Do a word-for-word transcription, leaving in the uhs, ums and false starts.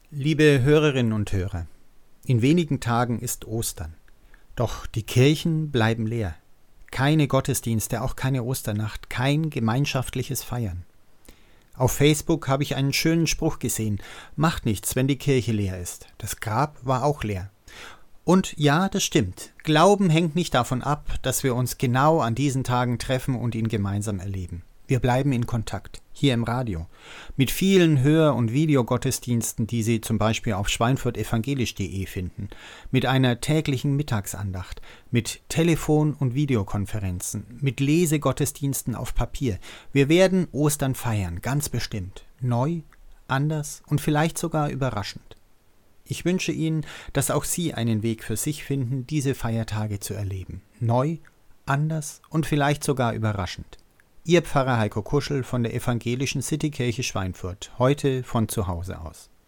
Liebe Hörerinnen und Hörer, in wenigen Tagen ist Ostern. Doch die Kirchen bleiben leer. Keine Gottesdienste, auch keine Osternacht, kein gemeinschaftliches Feiern. Auf Facebook habe ich einen schönen Spruch gesehen: Macht nichts, wenn die Kirche leer ist. Das Grab war auch leer. Und ja, das stimmt. Glauben hängt nicht davon ab, dass wir uns genau an diesen Tagen treffen und ihn gemeinsam erleben. Wir bleiben in Kontakt, hier im Radio, mit vielen Hör- und Videogottesdiensten, die Sie zum Beispiel auf schweinfurt evangelisch punkt de finden, mit einer täglichen Mittagsandacht, mit Telefon- und Videokonferenzen, mit Lesegottesdiensten auf Papier. Wir werden Ostern feiern, ganz bestimmt, neu, anders und vielleicht sogar überraschend. Ich wünsche Ihnen, dass auch Sie einen Weg für sich finden, diese Feiertage zu erleben, neu, anders und vielleicht sogar überraschend. Ihr Pfarrer Heiko Kuschel von der Evangelischen Citykirche Schweinfurt, heute von zu Hause aus.